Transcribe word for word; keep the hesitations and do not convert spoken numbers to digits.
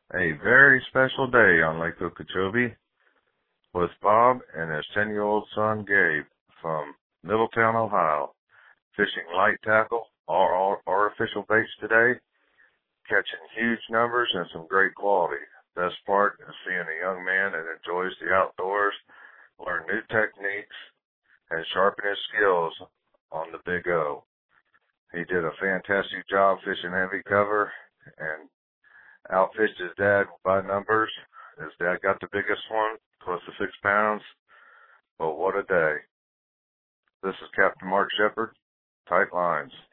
A very special day on Lake Okeechobee with Bob and his ten-year-old son Gabe from Middletown, Ohio, fishing light tackle, all artificial baits today, catching huge numbers and some great quality. Best part is seeing a young man that enjoys the outdoors, learn new techniques, and sharpen his skills on the Big O. He did a fantastic job fishing heavy cover and outfished his dad by numbers. His dad got the biggest one, close to six pounds. But what a day. This is Captain Mark Shepard, Tight Lines.